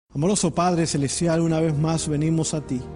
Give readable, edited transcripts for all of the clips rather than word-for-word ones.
Amoroso Padre Celestial, una vez más venimos a ti.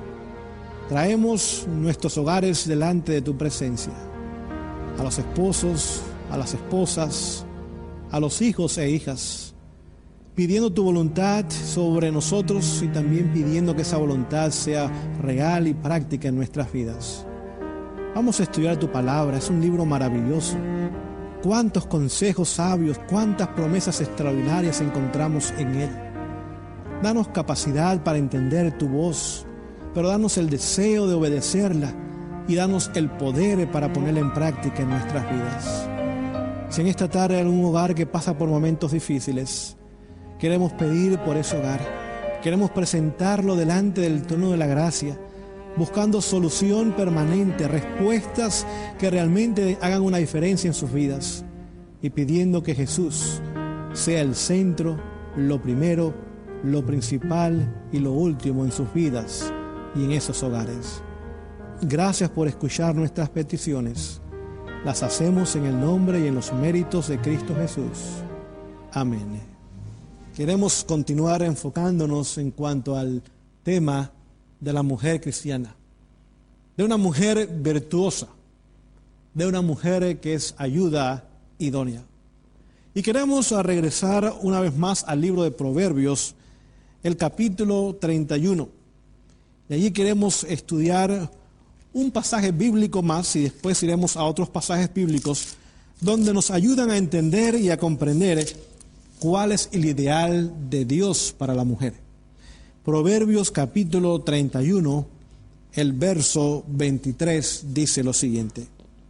Traemos nuestros hogares delante de tu presencia. A los esposos, a las esposas, a los hijos e hijas, pidiendo tu voluntad sobre nosotros y también pidiendo que esa voluntad sea real y práctica en nuestras vidas. Vamos a estudiar tu palabra, es un libro maravilloso. Cuántos consejos sabios, cuántas promesas extraordinarias encontramos en él. Danos capacidad para entender tu voz, pero danos el deseo de obedecerla y danos el poder para ponerla en práctica en nuestras vidas. Si en esta tarde hay algún hogar que pasa por momentos difíciles, queremos pedir por ese hogar. Queremos presentarlo delante del trono de la gracia, buscando solución permanente, respuestas que realmente hagan una diferencia en sus vidas y pidiendo que Jesús sea el centro, lo primero, lo principal y lo último en sus vidas y en esos hogares. Gracias por escuchar nuestras peticiones. Las hacemos en el nombre y en los méritos de Cristo Jesús. Amén. Queremos continuar enfocándonos en cuanto al tema de la mujer cristiana, de una mujer virtuosa, de una mujer que es ayuda idónea. Y queremos regresar una vez más al libro de Proverbios, el capítulo 31. Y allí queremos estudiar un pasaje bíblico más y después iremos a otros pasajes bíblicos donde nos ayudan a entender y a comprender cuál es el ideal de Dios para la mujer. Proverbios capítulo 31, el verso 23 dice lo siguiente: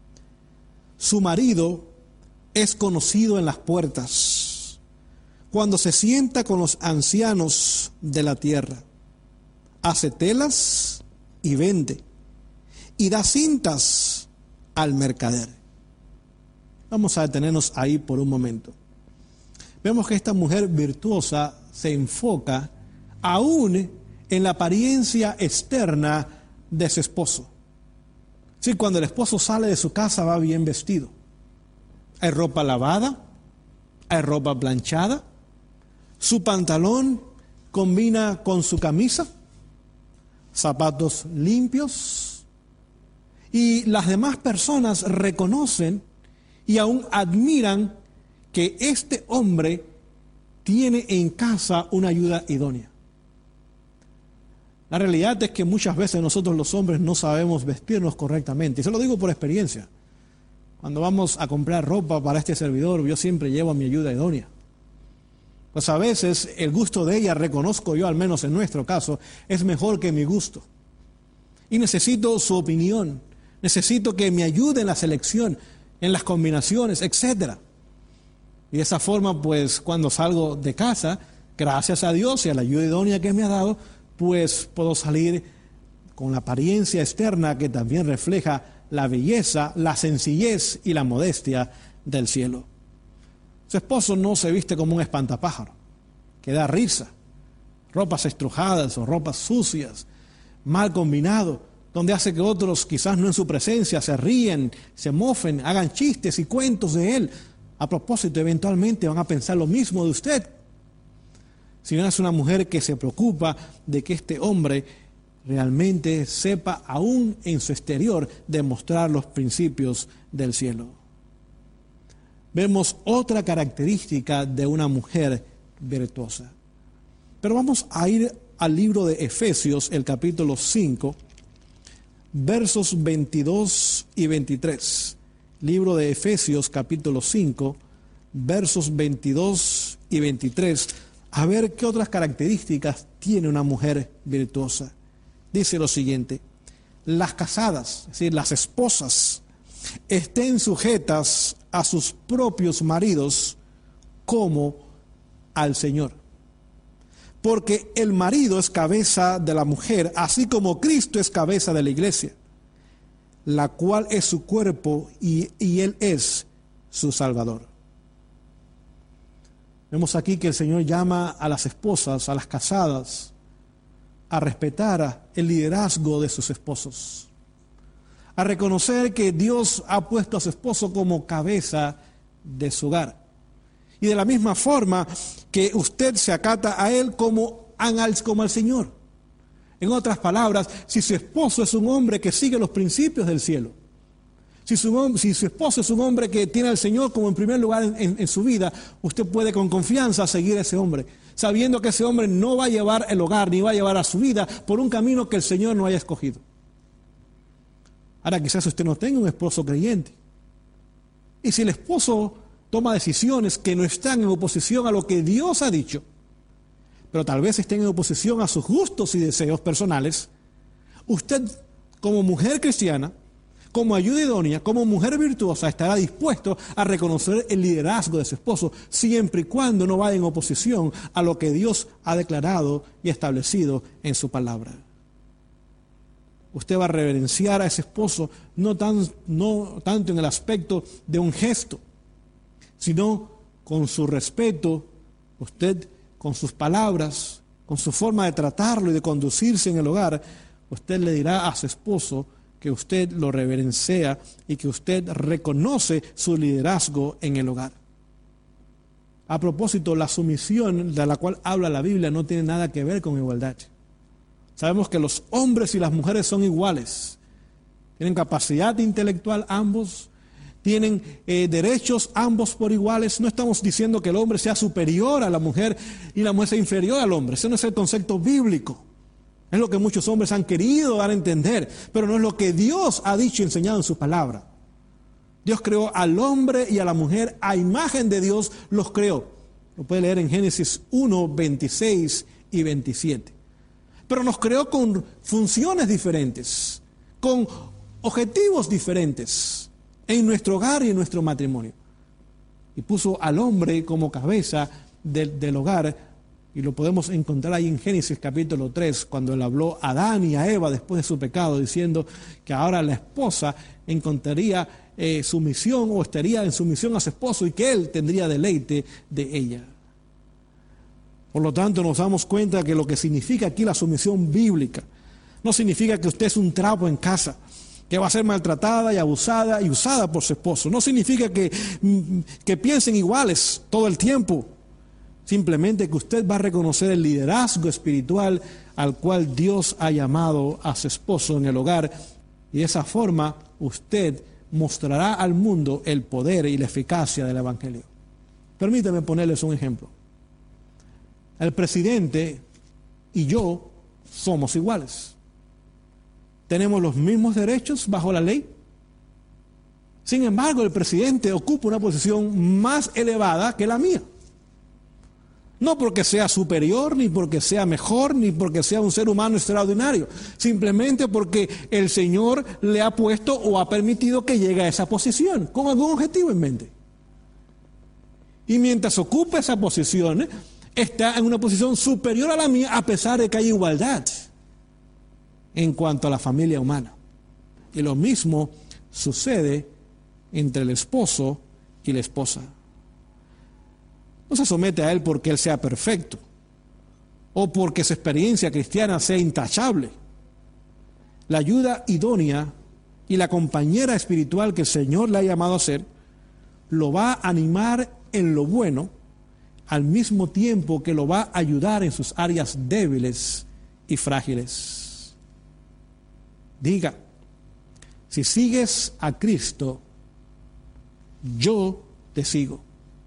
Su marido es conocido en las puertas, cuando se sienta con los ancianos de la tierra. Hace telas y vende, y da cintas al mercader. Vamos a detenernos ahí por un momento. Vemos que esta mujer virtuosa se enfoca aún en la apariencia externa de su esposo. Sí, cuando el esposo sale de su casa va bien vestido. Hay ropa lavada, hay ropa planchada, su pantalón combina con su camisa, zapatos limpios, y las demás personas reconocen y aún admiran que este hombre tiene en casa una ayuda idónea. La realidad es que muchas veces nosotros los hombres no sabemos vestirnos correctamente, y se lo digo por experiencia. Cuando vamos a comprar ropa para este servidor, yo siempre llevo a mi ayuda idónea. Pues a veces el gusto de ella, reconozco yo, al menos en nuestro caso, es mejor que mi gusto. Y necesito su opinión, necesito que me ayude en la selección, en las combinaciones, etc. Y de esa forma, pues cuando salgo de casa, gracias a Dios y a la ayuda idónea que me ha dado, pues puedo salir con la apariencia externa que también refleja la belleza, la sencillez y la modestia del cielo. Su esposo no se viste como un espantapájaro, que da risa, ropas estrujadas o ropas sucias, mal combinado, donde hace que otros, quizás no en su presencia, se ríen, se mofen, hagan chistes y cuentos de él. A propósito, eventualmente van a pensar lo mismo de usted. Si no es una mujer que se preocupa de que este hombre realmente sepa, aún en su exterior, demostrar los principios del cielo. Vemos otra característica de una mujer virtuosa. Pero vamos a ir al libro de Efesios, el capítulo 5, versos 22 y 23. Libro de Efesios, capítulo 5, versos 22 y 23. A ver qué otras características tiene una mujer virtuosa. Dice lo siguiente: las casadas, es decir, las esposas, estén sujetas a sus propios maridos como al Señor. Porque el marido es cabeza de la mujer, así como Cristo es cabeza de la iglesia, la cual es su cuerpo y Él es su Salvador. Vemos aquí que el Señor llama a las esposas, a las casadas, a respetar el liderazgo de sus esposos, a reconocer que Dios ha puesto a su esposo como cabeza de su hogar Y de la misma forma que usted se acata a él como al Señor. En otras palabras, si su esposo es un hombre que sigue los principios del cielo, si su esposo es un hombre que tiene al Señor como en primer lugar en su vida, usted puede con confianza seguir a ese hombre, sabiendo que ese hombre no va a llevar el hogar ni va a llevar a su vida por un camino que el Señor no haya escogido. Ahora, quizás usted no tenga un esposo creyente. Y si el esposo toma decisiones que no están en oposición a lo que Dios ha dicho, pero tal vez estén en oposición a sus gustos y deseos personales, usted como mujer cristiana, como ayuda idónea, como mujer virtuosa, estará dispuesto a reconocer el liderazgo de su esposo, siempre y cuando no vaya en oposición a lo que Dios ha declarado y establecido en su palabra. Usted va a reverenciar a ese esposo no tanto en el aspecto de un gesto, sino con su respeto, usted con sus palabras, con su forma de tratarlo y de conducirse en el hogar, usted le dirá a su esposo que usted lo reverencia y que usted reconoce su liderazgo en el hogar. A propósito, la sumisión de la cual habla la Biblia no tiene nada que ver con igualdad. Sabemos que los hombres y las mujeres son iguales. Tienen capacidad intelectual ambos, tienen derechos ambos por iguales. No estamos diciendo que el hombre sea superior a la mujer y la mujer sea inferior al hombre. Ese no es el concepto bíblico. Es lo que muchos hombres han querido dar a entender, pero no es lo que Dios ha dicho y enseñado en su palabra. Dios creó al hombre y a la mujer a imagen de Dios, los creó. Lo puede leer en Génesis 1, 26 y 27. Pero nos creó con funciones diferentes, con objetivos diferentes en nuestro hogar y en nuestro matrimonio. Y puso al hombre como cabeza del hogar, y lo podemos encontrar ahí en Génesis capítulo 3, cuando él habló a Adán y a Eva después de su pecado, diciendo que ahora la esposa encontraría sumisión o estaría en sumisión a su esposo y que él tendría deleite de ella. Por lo tanto, nos damos cuenta que lo que significa aquí la sumisión bíblica no significa que usted es un trapo en casa, que va a ser maltratada y abusada y usada por su esposo. No significa que piensen iguales todo el tiempo. Simplemente que usted va a reconocer el liderazgo espiritual al cual Dios ha llamado a su esposo en el hogar, y de esa forma usted mostrará al mundo el poder y la eficacia del Evangelio. Permítanme ponerles un ejemplo. El presidente y yo somos iguales. Tenemos los mismos derechos bajo la ley. Sin embargo, el presidente ocupa una posición más elevada que la mía. No porque sea superior, ni porque sea mejor, ni porque sea un ser humano extraordinario. Simplemente porque el Señor le ha puesto o ha permitido que llegue a esa posición, con algún objetivo en mente. Y mientras ocupa esa posición, está en una posición superior a la mía, a pesar de que hay igualdad en cuanto a la familia humana. Y lo mismo sucede entre el esposo y la esposa. No se somete a él porque él sea perfecto o porque su experiencia cristiana sea intachable. La ayuda idónea y la compañera espiritual que el Señor le ha llamado a ser lo va a animar en lo bueno, al mismo tiempo que lo va a ayudar en sus áreas débiles y frágiles. Diga, si sigues a Cristo, yo te sigo.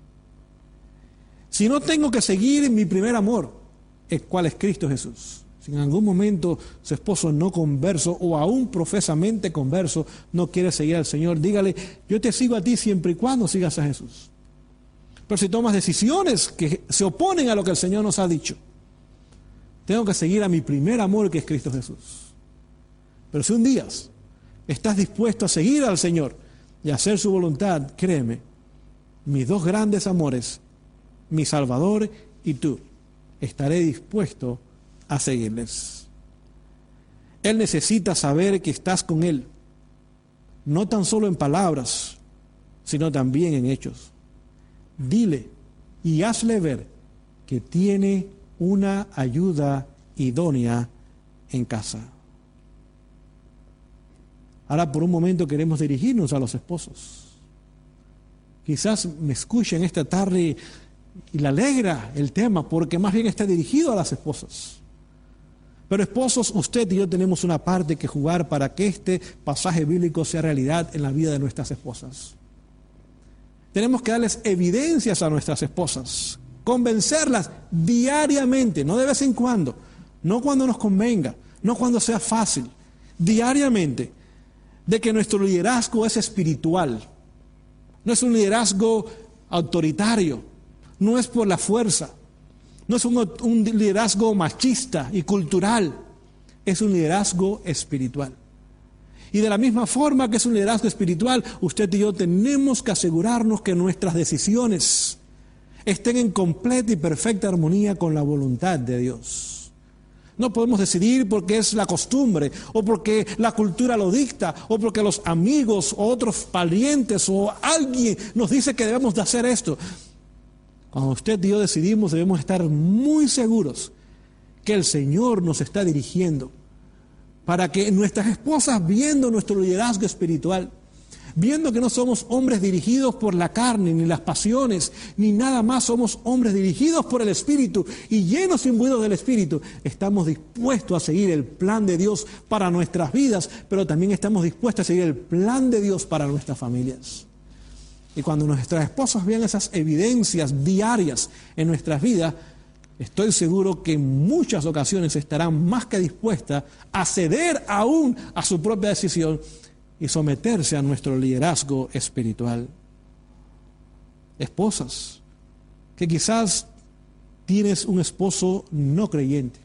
Si no tengo que seguir mi primer amor, el cual es Cristo Jesús. Si en algún momento su esposo no converso o aún profesamente converso no quiere seguir al Señor, dígale, yo te sigo a ti siempre y cuando sigas a Jesús. Pero si tomas decisiones que se oponen a lo que el Señor nos ha dicho, tengo que seguir a mi primer amor, que es Cristo Jesús. Pero si un día estás dispuesto a seguir al Señor y a hacer su voluntad, créeme, mis dos grandes amores, mi Salvador y tú, estaré dispuesto a seguirles. Él necesita saber que estás con Él, no tan solo en palabras, sino también en hechos. Dile y hazle ver que tiene una ayuda idónea en casa. Ahora por un momento queremos dirigirnos a los esposos. quizás me escuchen esta tarde y le alegra el tema, porque más bien está dirigido a las esposas. Pero esposos, usted y yo tenemos una parte que jugar para que este pasaje bíblico sea realidad en la vida de nuestras esposas. Tenemos que darles evidencias a nuestras esposas, convencerlas diariamente, no de vez en cuando, no cuando nos convenga, no cuando sea fácil, diariamente, de que nuestro liderazgo es espiritual. No es un liderazgo autoritario, no es por la fuerza, no es un liderazgo machista y cultural, es un liderazgo espiritual. Y de la misma forma que es un liderazgo espiritual, usted y yo tenemos que asegurarnos que nuestras decisiones estén en completa y perfecta armonía con la voluntad de Dios. No podemos decidir porque es la costumbre, o porque la cultura lo dicta, o porque los amigos o otros parientes o alguien nos dice que debemos de hacer esto. Cuando usted y yo decidimos, debemos estar muy seguros que el Señor nos está dirigiendo, para que nuestras esposas, viendo nuestro liderazgo espiritual, viendo que no somos hombres dirigidos por la carne, ni las pasiones, ni nada más, somos hombres dirigidos por el Espíritu y llenos y imbuidos del Espíritu, estamos dispuestos a seguir el plan de Dios para nuestras vidas, pero también estamos dispuestos a seguir el plan de Dios para nuestras familias. Y cuando nuestras esposas vean esas evidencias diarias en nuestras vidas, estoy seguro que en muchas ocasiones estarán más que dispuestas a ceder aún a su propia decisión y someterse a nuestro liderazgo espiritual. Esposas, que quizás tienes un esposo no creyente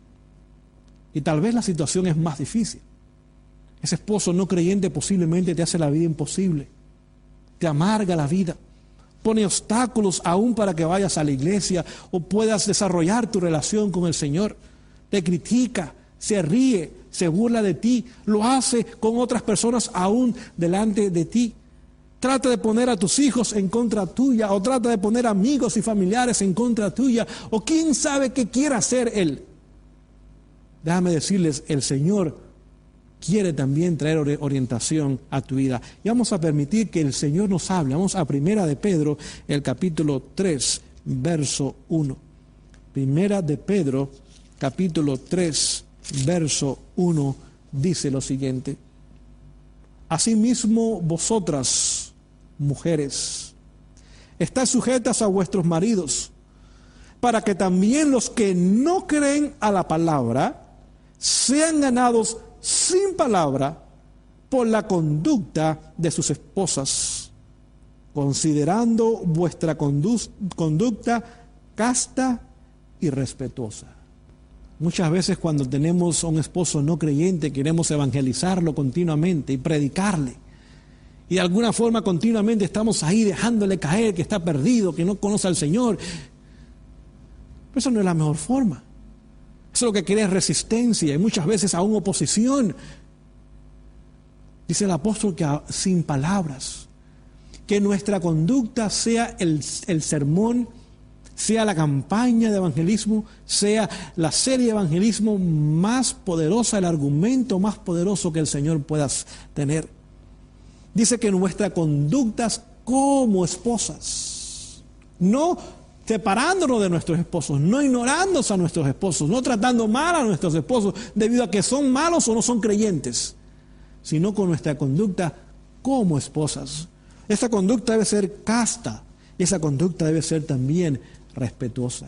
y tal vez la situación es más difícil. Ese esposo no creyente posiblemente te hace la vida imposible, te amarga la vida, pone obstáculos aún para que vayas a la iglesia o puedas desarrollar tu relación con el Señor. Te critica, se ríe, se burla de ti, lo hace con otras personas aún delante de ti. Trata de poner a tus hijos en contra tuya, o trata de poner amigos y familiares en contra tuya, o quién sabe qué quiera hacer él. Déjame decirles, el Señor quiere también traer orientación a tu vida. Y vamos a permitir que el Señor nos hable. Vamos a Primera de Pedro, el capítulo 3, verso 1. Primera de Pedro, capítulo 3, verso 1, dice lo siguiente: Asimismo vosotras, mujeres, estáis sujetas a vuestros maridos, para que también los que no creen a la palabra sean ganados sin palabra por la conducta de sus esposas, considerando vuestra conducta casta y respetuosa. Muchas veces cuando tenemos a un esposo no creyente queremos evangelizarlo continuamente y predicarle. Y de alguna forma continuamente estamos ahí dejándole caer que está perdido, que no conoce al Señor. Pero eso no es la mejor forma. Eso lo que quiere es resistencia y muchas veces aún oposición. Dice el apóstol que sin palabras, que nuestra conducta sea el sermón, sea la campaña de evangelismo, sea la serie de evangelismo más poderosa, el argumento más poderoso que el Señor pueda tener. Dice que nuestras conductas como esposas, no separándonos de nuestros esposos, no ignorándose a nuestros esposos, no tratando mal a nuestros esposos debido a que son malos o no son creyentes, sino con nuestra conducta como esposas. Esa conducta debe ser casta y esa conducta debe ser también respetuosa.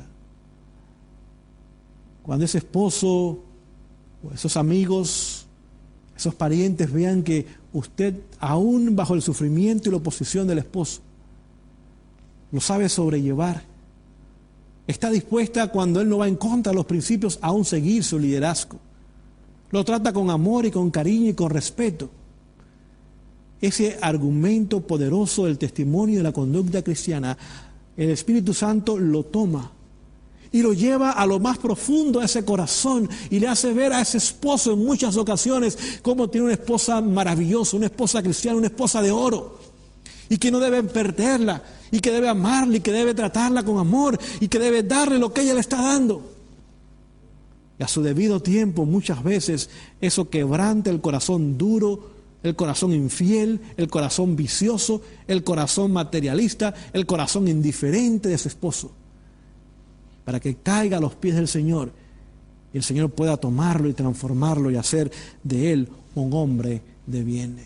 Cuando ese esposo o esos amigos, esos parientes vean que usted, aún bajo el sufrimiento y la oposición del esposo, lo sabe sobrellevar, está dispuesta cuando él no va en contra de los principios aún seguir su liderazgo, lo trata con amor y con cariño y con respeto. Ese argumento poderoso del testimonio de la conducta cristiana, el Espíritu Santo lo toma y lo lleva a lo más profundo de ese corazón y le hace ver a ese esposo en muchas ocasiones cómo tiene una esposa maravillosa, una esposa cristiana, una esposa de oro, y que no debe perderla, y que debe amarla, y que debe tratarla con amor, y que debe darle lo que ella le está dando. Y a su debido tiempo muchas veces eso quebranta el corazón duro el corazón infiel, el corazón vicioso, el corazón materialista, el corazón indiferente de su esposo, para que caiga a los pies del Señor y el Señor pueda tomarlo y transformarlo y hacer de él un hombre de bien.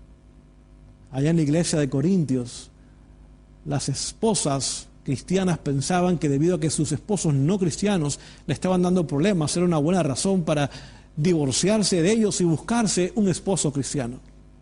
Allá en la iglesia de Corintios, las esposas cristianas pensaban que debido a que sus esposos no cristianos le estaban dando problemas, era una buena razón para divorciarse de ellos y buscarse un esposo cristiano.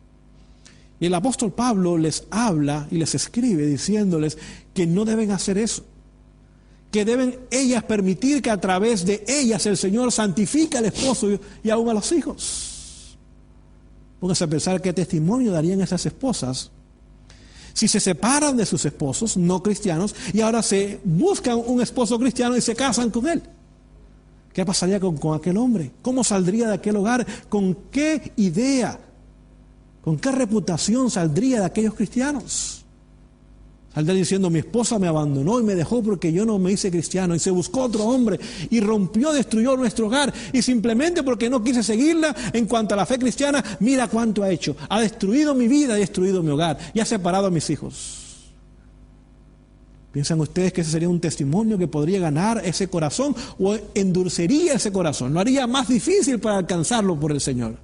Y el apóstol Pablo les habla y les escribe diciéndoles que no deben hacer eso, que deben ellas permitir que a través de ellas el Señor santifique al esposo y aún a los hijos. Pónganse a pensar qué testimonio darían esas esposas si se separan de sus esposos no cristianos y ahora se buscan un esposo cristiano y se casan con él. ¿Qué pasaría con aquel hombre? ¿Cómo saldría de aquel hogar? ¿Con qué idea? ¿Con qué reputación saldría de aquellos cristianos? Saldría diciendo, mi esposa me abandonó y me dejó porque yo no me hice cristiano y se buscó otro hombre y destruyó nuestro hogar y simplemente porque no quise seguirla en cuanto a la fe cristiana, mira cuánto ha hecho. Ha destruido mi vida, ha destruido mi hogar y ha separado a mis hijos. ¿Piensan ustedes que ese sería un testimonio que podría ganar ese corazón o endurecería ese corazón? ¿No haría más difícil para alcanzarlo por el Señor?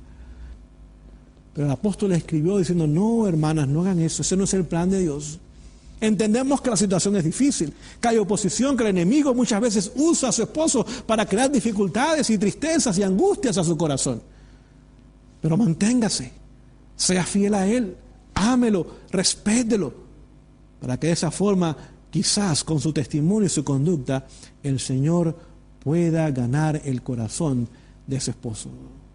Pero el apóstol escribió diciendo, no, hermanas, no hagan eso, ese no es el plan de Dios. Entendemos que la situación es difícil, que hay oposición, que el enemigo muchas veces usa a su esposo para crear dificultades y tristezas y angustias a su corazón. Pero manténgase, sea fiel a él, ámelo, respételo, para que de esa forma, quizás con su testimonio y su conducta, el Señor pueda ganar el corazón de su esposo.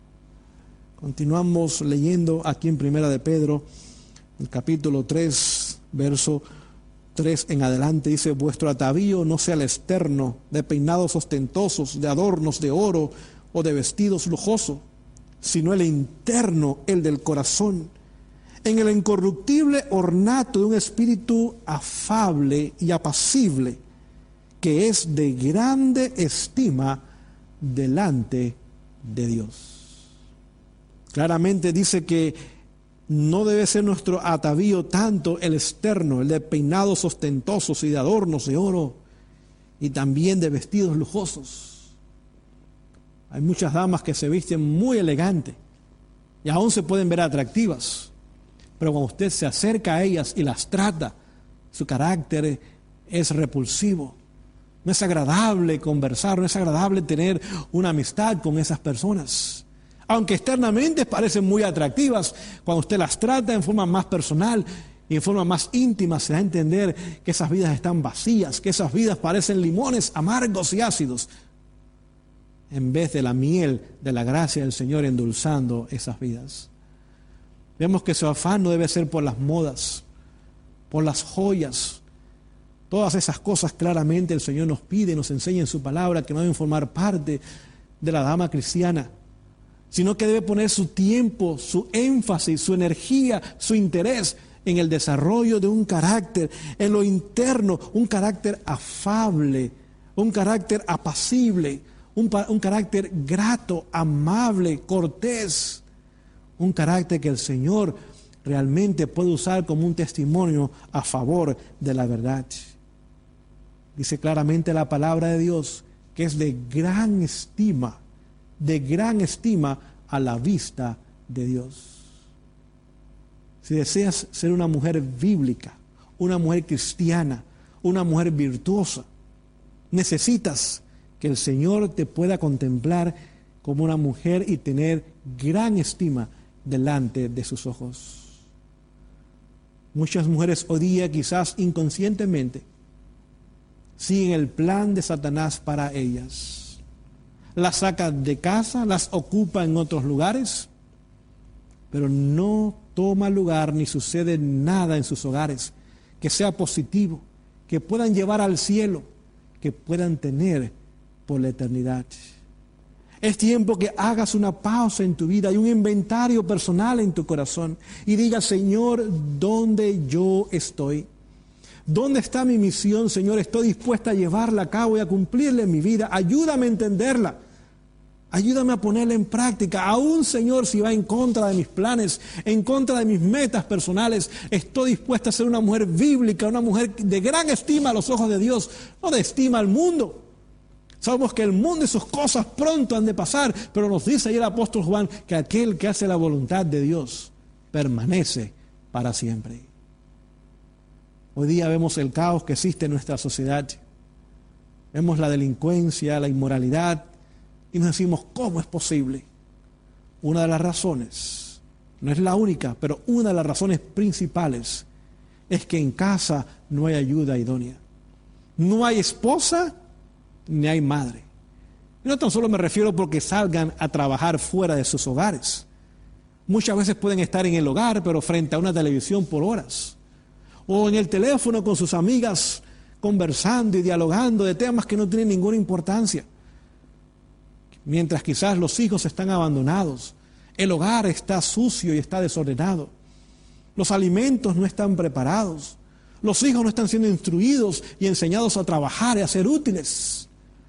Continuamos leyendo aquí en Primera de Pedro, el capítulo 3, verso 3 en adelante, dice, vuestro atavío no sea el externo, de peinados ostentosos, de adornos de oro o de vestidos lujosos, sino el interno, el del corazón, en el incorruptible ornato de un espíritu afable y apacible, que es de grande estima delante de Dios. Claramente dice que no debe ser nuestro atavío tanto el externo, el de peinados ostentosos y de adornos de oro y también de vestidos lujosos. Hay muchas damas que se visten muy elegantes y aún se pueden ver atractivas, pero cuando usted se acerca a ellas y las trata, su carácter es repulsivo. No es agradable conversar, no es agradable tener una amistad con esas personas. Aunque externamente parecen muy atractivas, cuando usted las trata en forma más personal y en forma más íntima, se da a entender que esas vidas están vacías, que esas vidas parecen limones amargos y ácidos, en vez de la miel de la gracia del Señor endulzando esas vidas. Vemos que su afán no debe ser por las modas, por las joyas. Todas esas cosas claramente el Señor nos pide, nos enseña en su palabra que no deben formar parte de la dama cristiana, sino que debe poner su tiempo, su énfasis, su energía, su interés en el desarrollo de un carácter, en lo interno, un carácter afable, un carácter apacible, un carácter grato, amable, cortés, un carácter que el Señor realmente puede usar como un testimonio a favor de la verdad. Dice claramente la palabra de Dios que es de gran estima a la vista de Dios. Si deseas ser una mujer bíblica, una mujer cristiana, una mujer virtuosa, necesitas que el Señor te pueda contemplar como una mujer y tener gran estima delante de sus ojos. Muchas mujeres hoy día, quizás inconscientemente, siguen el plan de Satanás para ellas. Las saca de casa, las ocupa en otros lugares, pero no toma lugar ni sucede nada en sus hogares que sea positivo, que puedan llevar al cielo, que puedan tener por la eternidad. Es tiempo que hagas una pausa en tu vida y un inventario personal en tu corazón y digas, Señor, ¿dónde yo estoy? ¿Dónde está mi misión, Señor? Estoy dispuesta a llevarla a cabo y a cumplirla en mi vida. Ayúdame a entenderla. Ayúdame a ponerla en práctica. Aún, Señor, si va en contra de mis planes, en contra de mis metas personales, estoy dispuesta a ser una mujer bíblica, una mujer de gran estima a los ojos de Dios, no de estima al mundo. Sabemos que el mundo y sus cosas pronto han de pasar, pero nos dice ahí el apóstol Juan que aquel que hace la voluntad de Dios permanece para siempre. Hoy día vemos el caos que existe en nuestra sociedad. Vemos la delincuencia, la inmoralidad, y nos decimos, ¿cómo es posible? Una de las razones, no es la única, pero una de las razones principales es que en casa no hay ayuda idónea. No hay esposa ni hay madre. Y no tan solo me refiero porque salgan a trabajar fuera de sus hogares. Muchas veces pueden estar en el hogar, pero frente a una televisión por horas. O en el teléfono con sus amigas, conversando y dialogando de temas que no tienen ninguna importancia. Mientras quizás los hijos están abandonados, el hogar está sucio y está desordenado, los alimentos no están preparados, los hijos no están siendo instruidos y enseñados a trabajar y a ser útiles.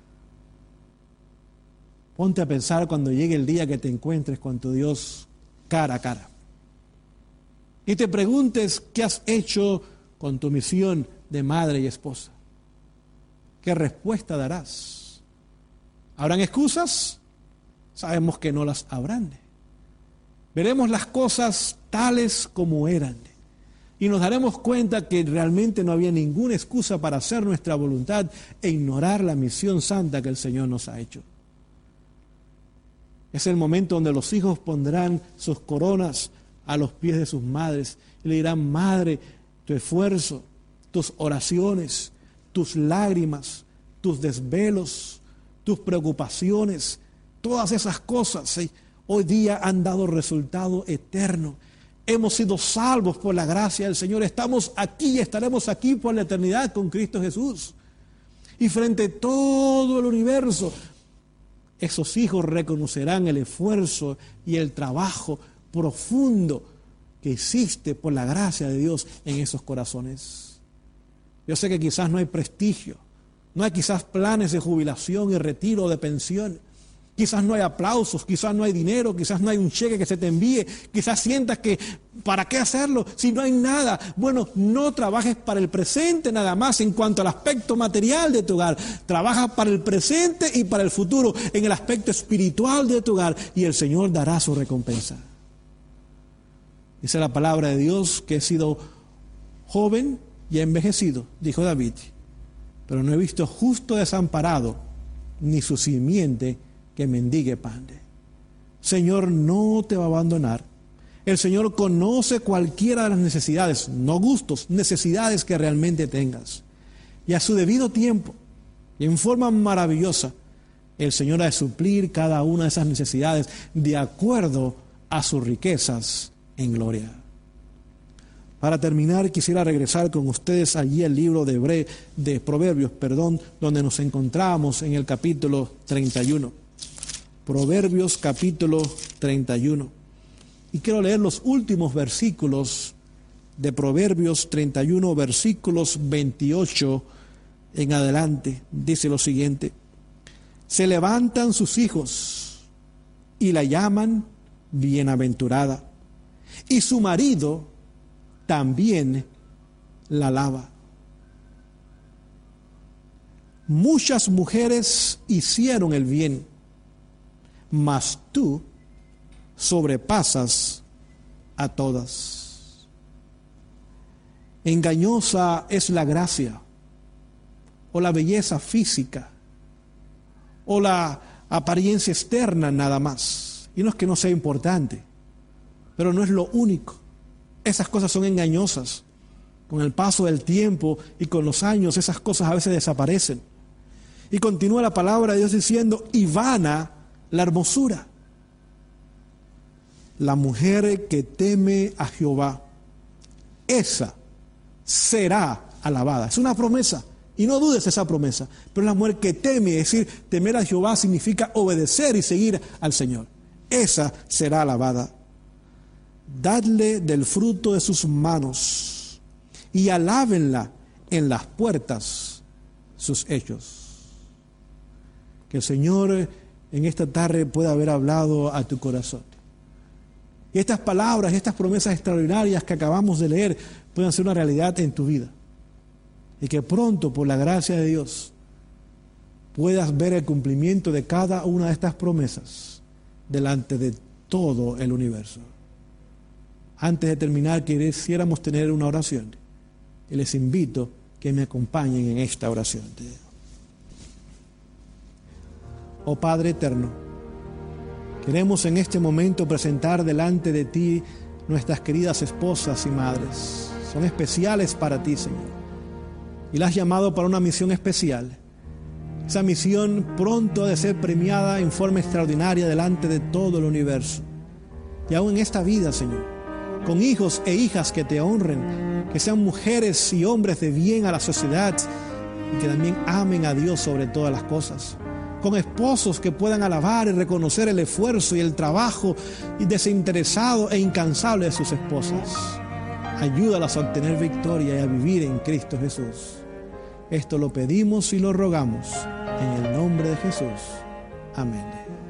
Ponte a pensar cuando llegue el día que te encuentres con tu Dios cara a cara y te preguntes qué has hecho con tu misión de madre y esposa. ¿Qué respuesta darás? ¿Habrán excusas? Sabemos que no las habrán. Veremos las cosas tales como eran y nos daremos cuenta que realmente no había ninguna excusa para hacer nuestra voluntad e ignorar la misión santa que el Señor nos ha hecho. Es el momento donde los hijos pondrán sus coronas a los pies de sus madres y le dirán, madre, tu esfuerzo, tus oraciones, tus lágrimas, tus desvelos, tus preocupaciones, todas esas cosas hoy día han dado resultado eterno. Hemos sido salvos por la gracia del Señor. Estamos aquí y estaremos aquí por la eternidad con Cristo Jesús. Y frente a todo el universo, esos hijos reconocerán el esfuerzo y el trabajo profundo que existe por la gracia de Dios en esos corazones. Yo sé que quizás no hay prestigio, no hay quizás planes de jubilación y retiro de pensión. Quizás no hay aplausos, quizás no hay dinero, quizás no hay un cheque que se te envíe. Quizás sientas que, ¿para qué hacerlo si no hay nada? Bueno, no trabajes para el presente nada más en cuanto al aspecto material de tu hogar. Trabaja para el presente y para el futuro en el aspecto espiritual de tu hogar y el Señor dará su recompensa. Dice la palabra de Dios que he sido joven y he envejecido, dijo David. Pero no he visto justo desamparado, ni su simiente que mendigue pan. Señor no te va a abandonar. El Señor conoce cualquiera de las necesidades, no gustos, necesidades que realmente tengas. Y a su debido tiempo, y en forma maravillosa, el Señor ha de suplir cada una de esas necesidades de acuerdo a sus riquezas en gloria. Para terminar, quisiera regresar con ustedes allí al libro de Proverbios, donde nos encontramos en el capítulo 31. Proverbios capítulo 31. Y quiero leer los últimos versículos de Proverbios 31, versículos 28 en adelante. Dice lo siguiente: se levantan sus hijos y la llaman bienaventurada, y su marido también la alaba. Muchas mujeres hicieron el bien, mas tú sobrepasas a todas. Engañosa es la gracia, o la belleza física, o la apariencia externa nada más. Y no es que no sea importante, pero no es lo único. Esas cosas son engañosas. Con el paso del tiempo y con los años, esas cosas a veces desaparecen. Y continúa la palabra de Dios diciendo, y vana la hermosura. La mujer que teme a Jehová, esa será alabada. Es una promesa, y no dudes esa promesa. Pero la mujer que teme, es decir, temer a Jehová significa obedecer y seguir al Señor. Esa será alabada. Dadle del fruto de sus manos y alábenla en las puertas sus hechos. Que el Señor en esta tarde pueda haber hablado a tu corazón. Y estas palabras, estas promesas extraordinarias que acabamos de leer puedan ser una realidad en tu vida. Y que pronto, por la gracia de Dios, puedas ver el cumplimiento de cada una de estas promesas delante de todo el universo. Antes de terminar, quisiéramos tener una oración. Y les invito que me acompañen en esta oración. Oh Padre eterno, queremos en este momento presentar delante de ti nuestras queridas esposas y madres. Son especiales para ti, Señor. Y las has llamado para una misión especial. Esa misión pronto ha de ser premiada en forma extraordinaria delante de todo el universo. Y aún en esta vida, Señor, con hijos e hijas que te honren, que sean mujeres y hombres de bien a la sociedad y que también amen a Dios sobre todas las cosas. Con esposos que puedan alabar y reconocer el esfuerzo y el trabajo desinteresado e incansable de sus esposas. Ayúdalas a obtener victoria y a vivir en Cristo Jesús. Esto lo pedimos y lo rogamos en el nombre de Jesús. Amén.